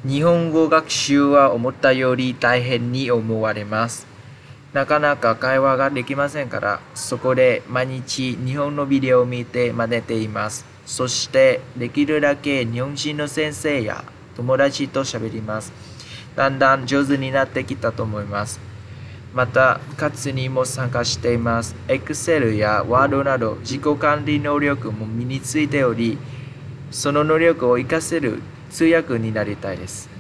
日本語学習は思ったより大変に思われます。なかなか会話ができませんから、そこで毎日日本のビデオを見て真似ています。そしてできるだけ日本人の先生や友達と喋ります。だんだん上手になってきたと思います。また、部活にも参加しています。Excel や Word など自己管理能力も身についており、その能力を活かせる通訳になりたいです。